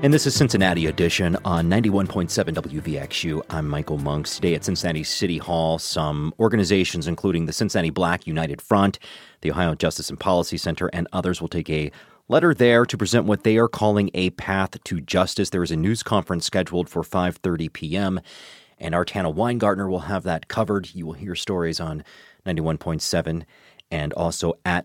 And this is Cincinnati Edition on 91.7 WVXU. I'm Michael Monks. Today at Cincinnati City Hall, some organizations, including the Cincinnati Black United Front, the Ohio Justice and Policy Center, and others will take a letter there to present what they are calling a path to justice. There is a news conference scheduled for 5:30 p.m., and our Tana Weingartner will have that covered. You will hear stories on 91.7 and also at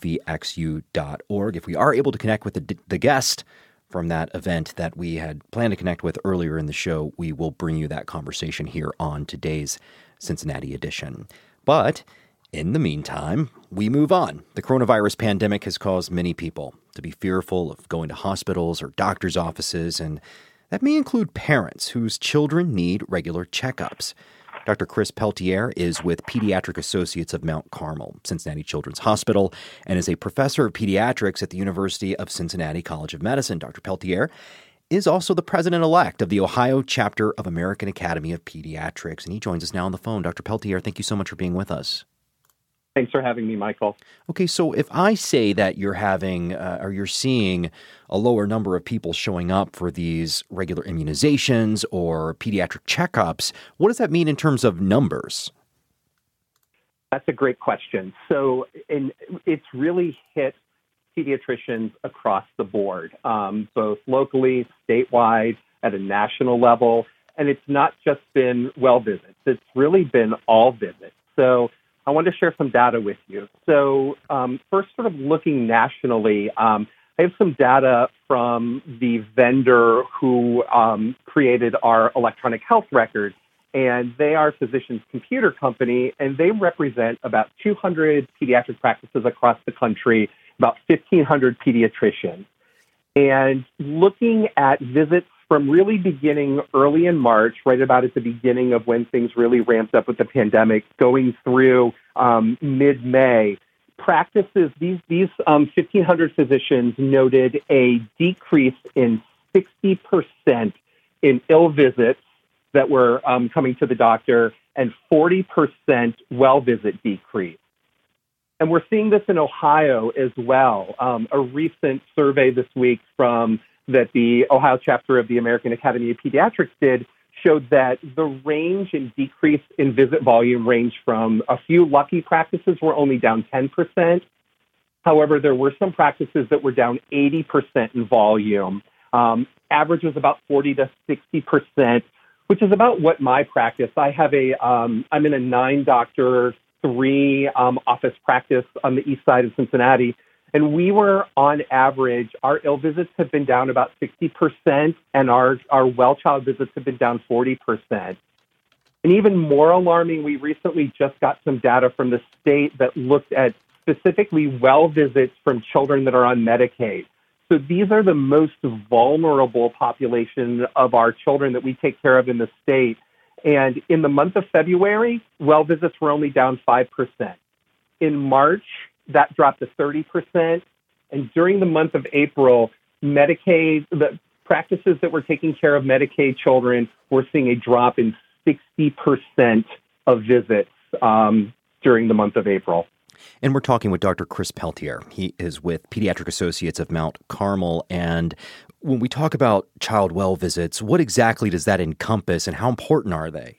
WVXU.org. If we are able to connect with the guest from that event that we had planned to connect with earlier in the show, we will bring you that conversation here on today's Cincinnati edition. But in the meantime, we move on. The coronavirus pandemic has caused many people to be fearful of going to hospitals or doctor's offices, and that may include parents whose children need regular checkups. Dr. Chris Peltier is with Pediatric Associates of Mount Carmel, Cincinnati Children's Hospital, and is a professor of pediatrics at the University of Cincinnati College of Medicine. Dr. Peltier is also the president-elect of the Ohio chapter of American Academy of Pediatrics, and he joins us now on the phone. Dr. Peltier, thank you so much for being with us. Thanks for having me, Michael. Okay, so if I say that you're having or you're seeing a lower number of people showing up for these regular immunizations or pediatric checkups, what does that mean in terms of numbers? That's a great question. So it's really hit pediatricians across the board, both locally, statewide, at a national level. And it's not just been well visits. It's really been all visits. So I want to share some data with you. So first, sort of looking nationally, I have some data from the vendor who created our electronic health record, and they are Physicians Computer Company, and they represent about 200 pediatric practices across the country, about 1,500 pediatricians. And looking at visits from really beginning early in March, right about at the beginning of when things really ramped up with the pandemic, going through mid-May, practices, these 1,500 physicians noted a decrease in 60% in ill visits that were coming to the doctor and 40% well visit decrease. And we're seeing this in Ohio as well. A recent survey this week that the Ohio chapter of the American Academy of Pediatrics did showed that the range in decrease in visit volume ranged from a few lucky practices were only down 10%. However, there were some practices that were down 80% in volume. Average was about 40 to 60%, which is about what my practice. I'm in a 9-doctor, 3-office practice on the east side of Cincinnati. And we were, on average, our ill visits have been down about 60%, and our well child visits have been down 40%. And even more alarming, we recently just got some data from the state that looked at specifically well visits from children that are on Medicaid. So these are the most vulnerable population of our children that we take care of in the state. And in the month of February, well visits were only down 5%. In March, that dropped to 30%. And during the month of April, Medicaid, the practices that were taking care of Medicaid children were seeing a drop in 60% of visits during the month of April. And we're talking with Dr. Chris Peltier. He is with Pediatric Associates of Mount Carmel. And when we talk about child well visits, what exactly does that encompass and how important are they?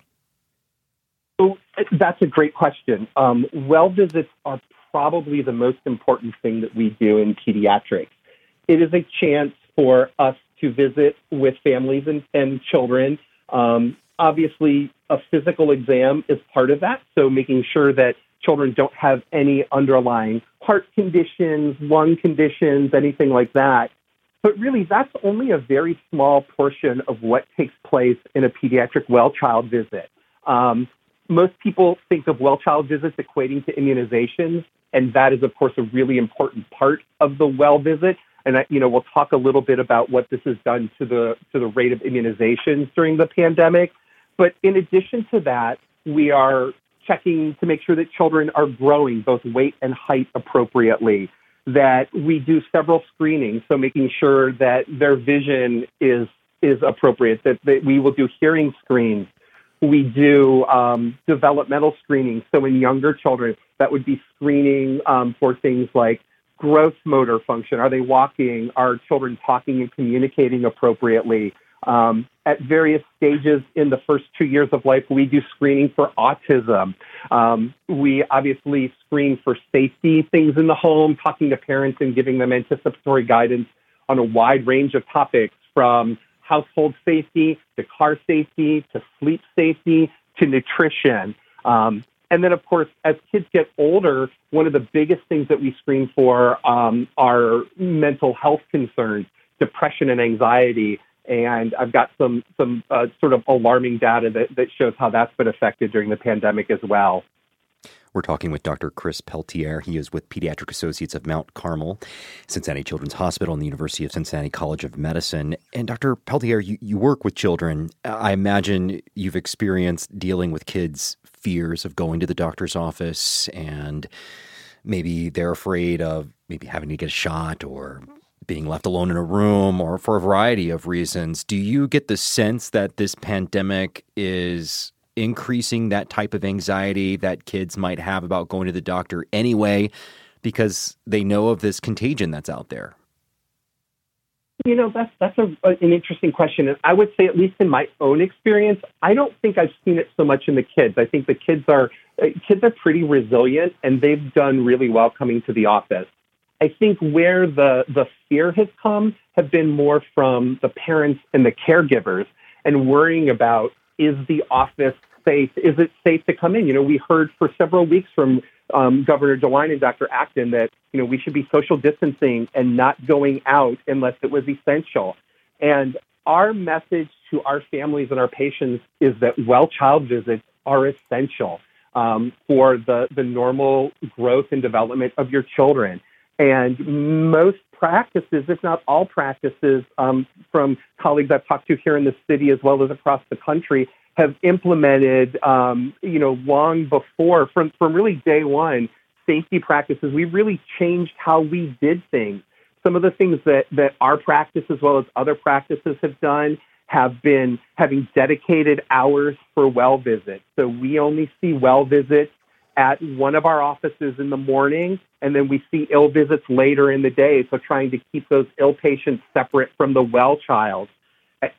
So that's a great question. Well visits are probably the most important thing that we do in pediatrics. It is a chance for us to visit with families and children. Obviously, a physical exam is part of that, so making sure that children don't have any underlying heart conditions, lung conditions, anything like that. But really, that's only a very small portion of what takes place in a pediatric well child visit. Most people think of well child visits equating to immunizations, and that is, of course, a really important part of the well visit. And we'll talk a little bit about what this has done to the rate of immunizations during the pandemic. But in addition to that, we are checking to make sure that children are growing both weight and height appropriately, that we do several screenings, so making sure that their vision is appropriate, that we will do hearing screens. We do developmental screening. So in younger children, that would be screening for things like gross motor function? Are they walking? Are children talking and communicating appropriately? At various stages in the first 2 years of life, we do screening for autism. We obviously screen for safety things in the home, talking to parents and giving them anticipatory guidance on a wide range of topics, from household safety to car safety to sleep safety to nutrition. And then, of course, as kids get older, one of the biggest things that we screen for are mental health concerns, depression and anxiety. And I've got some sort of alarming data that shows how that's been affected during the pandemic as well. We're talking with Dr. Chris Peltier. He is with Pediatric Associates of Mount Carmel, Cincinnati Children's Hospital, and the University of Cincinnati College of Medicine. And Dr. Peltier, you work with children. I imagine you've experienced dealing with kids' fears of going to the doctor's office, and maybe they're afraid of maybe having to get a shot or being left alone in a room, or for a variety of reasons. Do you get the sense that this pandemic is increasing that type of anxiety that kids might have about going to the doctor anyway, because they know of this contagion that's out there? You know, that's an interesting question. And I would say, at least in my own experience, I don't think I've seen it so much in the kids. I think the kids are pretty resilient, and they've done really well coming to the office. I think where the fear has come have been more from the parents and the caregivers, and worrying about, is the office safe? Is it safe to come in? You know, we heard for several weeks from Governor DeWine and Dr. Acton that, you know, we should be social distancing and not going out unless it was essential. And our message to our families and our patients is that well-child visits are essential for the normal growth and development of your children. And most practices, if not all practices, from colleagues I've talked to here in the city as well as across the country, have implemented, long before, from really day one, safety practices. We really changed how we did things. Some of the things that our practice as well as other practices have done have been having dedicated hours for well visits. So we only see well visits at one of our offices in the morning, and then we see ill visits later in the day. So trying to keep those ill patients separate from the well child. At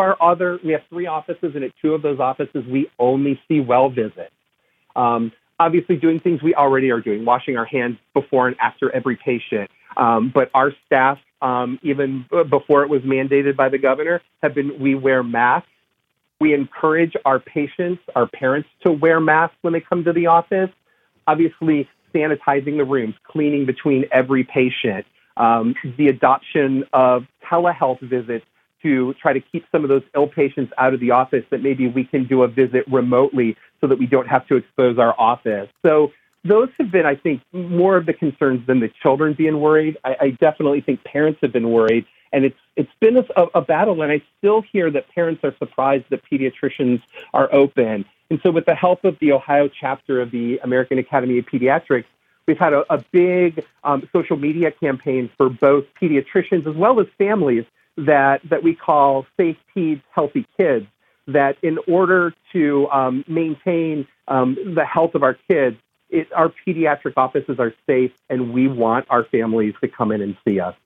we have 3 offices, and at 2 of those offices, we only see well visits. Obviously doing things we already are doing, washing our hands before and after every patient. But our staff, even before it was mandated by the governor, we wear masks. We encourage our patients, our parents, to wear masks when they come to the office. Obviously, sanitizing the rooms, cleaning between every patient, the adoption of telehealth visits to try to keep some of those ill patients out of the office, that maybe we can do a visit remotely so that we don't have to expose our office. So those have been, I think, more of the concerns than the children being worried. I definitely think parents have been worried. And it's been a battle, and I still hear that parents are surprised that pediatricians are open. And so with the help of the Ohio chapter of the American Academy of Pediatrics, we've had a big social media campaign for both pediatricians as well as families that we call Safe Peds, Healthy Kids, that in order to maintain the health of our kids, our pediatric offices are safe, and we want our families to come in and see us.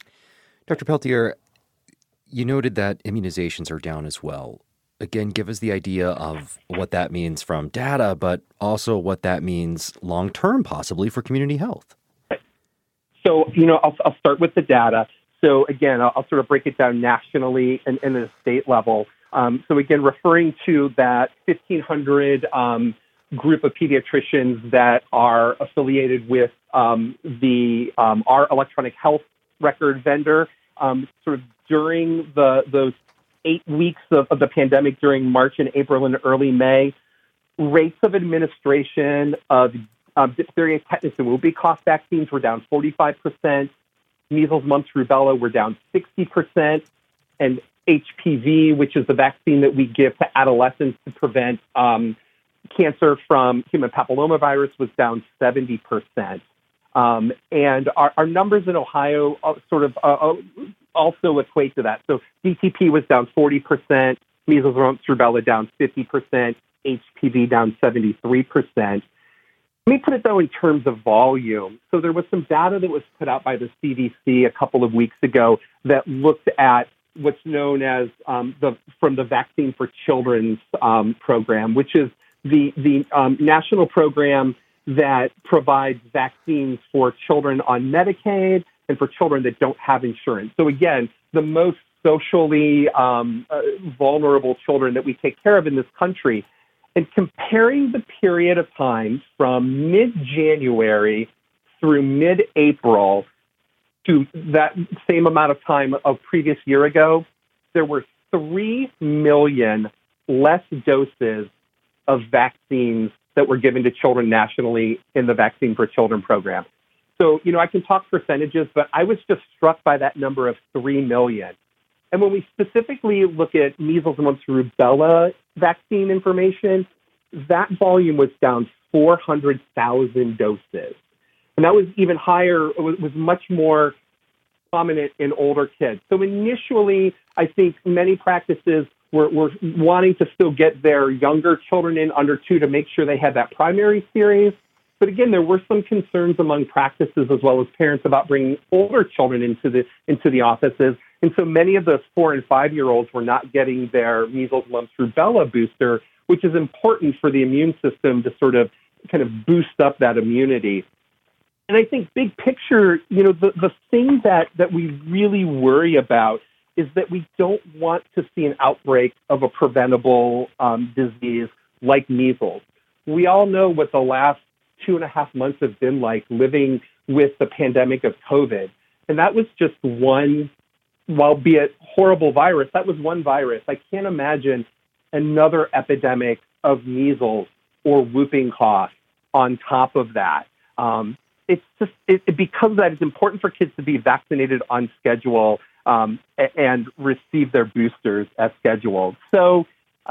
Dr. Peltier, you noted that immunizations are down as well. Again, give us the idea of what that means from data, but also what that means long-term, possibly, for community health. So, I'll start with the data. So, again, I'll sort of break it down nationally and at a state level. So, again, referring to that 1,500 group of pediatricians that are affiliated with our electronic health record vendor, sort of during those 8 weeks of the pandemic, during March and April and early May, rates of administration of diphtheria, tetanus, and whooping-cough vaccines were down 45%. Measles, mumps, rubella were down 60%. And HPV, which is the vaccine that we give to adolescents to prevent cancer from human papillomavirus, was down 70%. And our numbers in Ohio sort of also equate to that. So DTP was down 40%, measles, mumps, rubella down 50%, HPV down 73%. Let me put it, though, in terms of volume. So there was some data that was put out by the CDC a couple of weeks ago that looked at what's known as from the Vaccine for Children's program, which is the national program that provides vaccines for children on Medicaid and for children that don't have insurance. So again, the most socially vulnerable children that we take care of in this country. And comparing the period of time from mid-January through mid-April to that same amount of time of previous year ago, there were 3 million less doses of vaccines that were given to children nationally in the Vaccine for Children program. So, I can talk percentages, but I was just struck by that number of 3 million. And when we specifically look at measles, mumps, rubella vaccine information, that volume was down 400,000 doses. And that was even higher, it was much more prominent in older kids. So initially, I think many practices were wanting to still get their younger children in under 2 to make sure they had that primary series. But again, there were some concerns among practices as well as parents about bringing older children into the offices. And so many of those 4 and 5-year-olds were not getting their measles, mumps, rubella booster, which is important for the immune system to sort of kind of boost up that immunity. And I think big picture, the thing that we really worry about is that we don't want to see an outbreak of a preventable disease like measles. We all know what the last 2.5 months have been like living with the pandemic of COVID. And that was just one, albeit horrible virus, that was one virus. I can't imagine another epidemic of measles or whooping cough on top of that. It's just because of that, it's important for kids to be vaccinated on schedule and receive their boosters as scheduled. So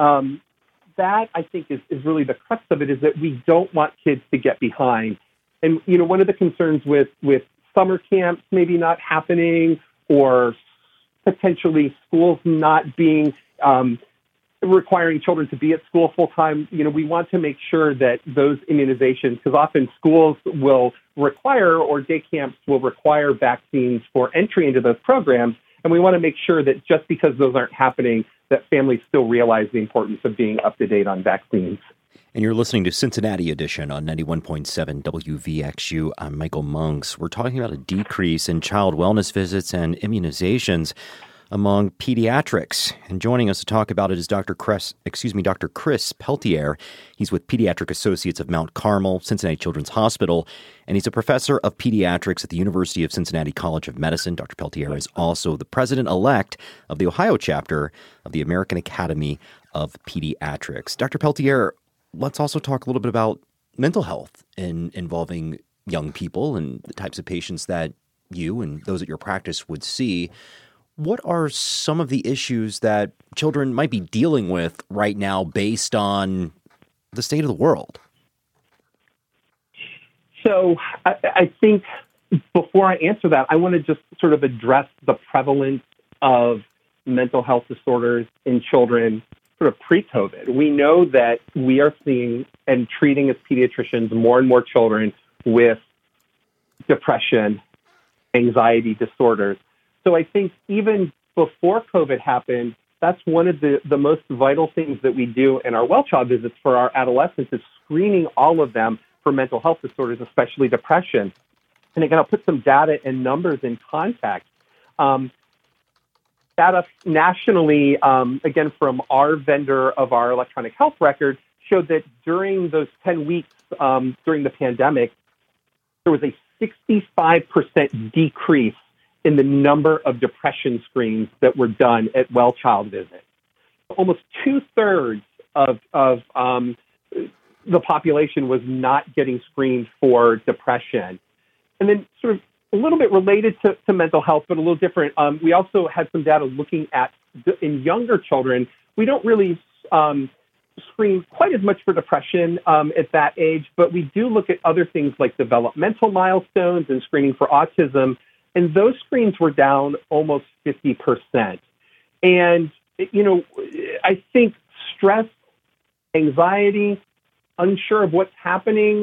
that, I think, is really the crux of it, is that we don't want kids to get behind. And, one of the concerns with summer camps maybe not happening or potentially schools not being requiring children to be at school full time, we want to make sure that those immunizations, because often schools will require or day camps will require vaccines for entry into those programs. And we want to make sure that just because those aren't happening, that families still realize the importance of being up to date on vaccines. And you're listening to Cincinnati Edition on 91.7 WVXU. I'm Michael Monks. We're talking about a decrease in child wellness visits and immunizations among pediatrics. And joining us to talk about it is Dr. Chris Peltier. He's with Pediatric Associates of Mount Carmel, Cincinnati Children's Hospital, and he's a professor of pediatrics at the University of Cincinnati College of Medicine. Dr. Peltier is also the president-elect of the Ohio chapter of the American Academy of Pediatrics. Dr. Peltier, let's also talk a little bit about mental health involving young people and the types of patients that you and those at your practice would see. What are some of the issues that children might be dealing with right now based on the state of the world? So I think before I answer that, I want to just sort of address the prevalence of mental health disorders in children sort of pre-COVID. We know that we are seeing and treating as pediatricians more and more children with depression, anxiety disorders. So I think even before COVID happened, that's one of the most vital things that we do in our well child visits for our adolescents, is screening all of them for mental health disorders, especially depression. And again, I'll put some data and numbers in context. Data nationally, again, from our vendor of our electronic health record, showed that during those 10 weeks during the pandemic, there was a 65% decrease in the number of depression screens that were done at well child visits. Almost 2/3 of the population was not getting screened for depression. And then sort of a little bit related to mental health, but a little different, we also had some data looking at in younger children. We don't really screen quite as much for depression at that age, but we do look at other things like developmental milestones and screening for autism. And those screens were down almost 50%. And, I think stress, anxiety, unsure of what's happening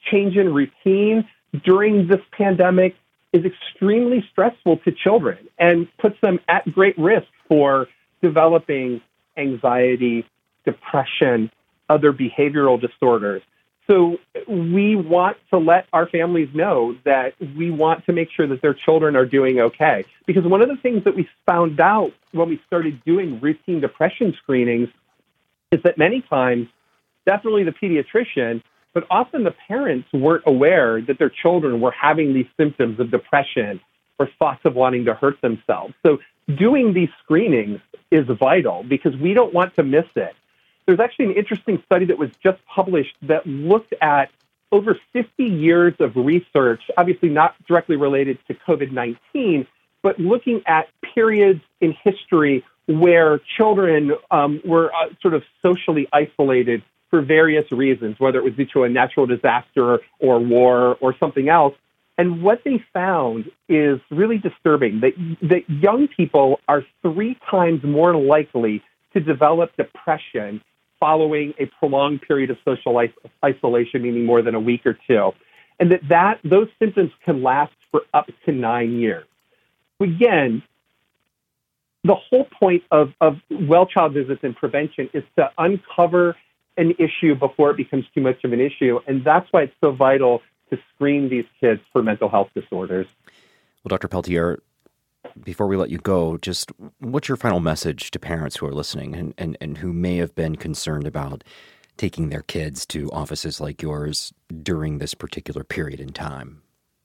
change in routine during this pandemic is extremely stressful to children and puts them at great risk for developing anxiety, depression, other behavioral disorders. So we want to let our families know that we want to make sure that their children are doing okay. Because one of the things that we found out when we started doing routine depression screenings is that many times, definitely the pediatrician, but often the parents weren't aware that their children were having these symptoms of depression or thoughts of wanting to hurt themselves. So doing these screenings is vital because we don't want to miss it. There's actually an interesting study that was just published that looked at over 50 years of research, obviously not directly related to COVID-19, but looking at periods in history where children were sort of socially isolated for various reasons, whether it was due to a natural disaster or war or something else. And what they found is really disturbing, that young people are 3 times more likely to develop depression following a prolonged period of social isolation, meaning more than a week or two, and that those symptoms can last for up to 9 years. Again, the whole point of well child visits and prevention is to uncover an issue before it becomes too much of an issue, and that's why it's so vital to screen these kids for mental health disorders. Well, Dr. Peltier, before we let you go, just what's your final message to parents who are listening and who may have been concerned about taking their kids to offices like yours during this particular period in time?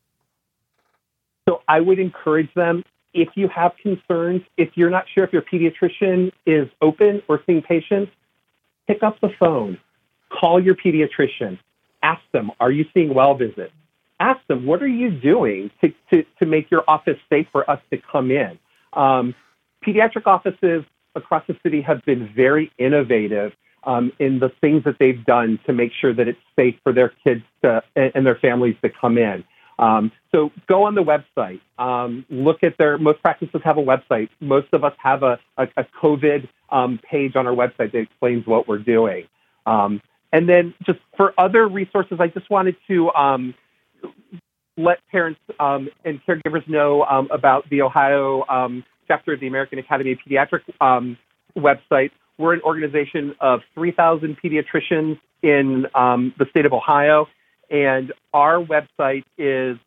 So I would encourage them, if you have concerns, if you're not sure if your pediatrician is open or seeing patients, pick up the phone, call your pediatrician, ask them, are you seeing well visits? Ask them, what are you doing to make your office safe for us to come in? Pediatric offices across the city have been very innovative in the things that they've done to make sure that it's safe for their kids and their families to come in. So go on the website, look at most practices have a website. Most of us have a COVID page on our website that explains what we're doing. And then just for other resources, I just wanted to let parents and caregivers know about the Ohio chapter of the American Academy of Pediatrics website. We're an organization of 3,000 pediatricians in the state of Ohio, and our website is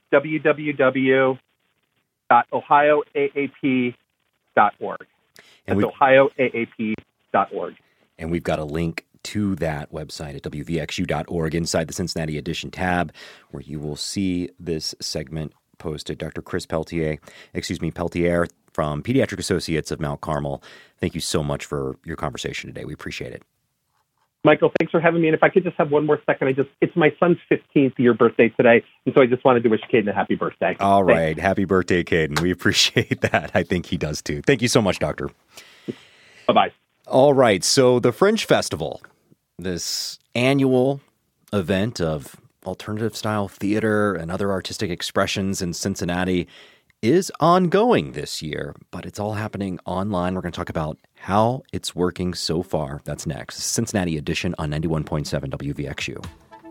www.ohioaap.org. That's ohioaap.org. And we've got a link to that website at wvxu.org inside the Cincinnati Edition tab, where you will see this segment posted. Dr. Chris Peltier from Pediatric Associates of Mount Carmel. Thank you so much for your conversation today. We appreciate it. Michael, thanks for having me. And if I could just have one more second, it's my son's 15th year birthday today. And so I just wanted to wish Caden a happy birthday. All right. Happy birthday, Caden. We appreciate that. I think he does too. Thank you so much, Doctor. Bye-bye. All right. So the Fringe Festival, this annual event of alternative style theater and other artistic expressions in Cincinnati, is ongoing this year, but it's all happening online. We're going to talk about how it's working so far. That's next. Cincinnati Edition on 91.7 WVXU.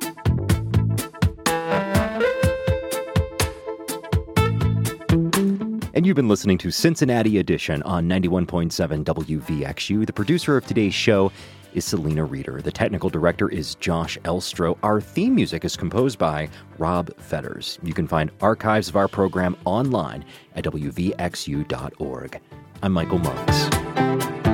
And you've been listening to Cincinnati Edition on 91.7 WVXU. The producer of today's show is Selena Reeder. The technical director is Josh Elstro. Our theme music is composed by Rob Fetters. You can find archives of our program online at wvxu.org. I'm Michael Monks.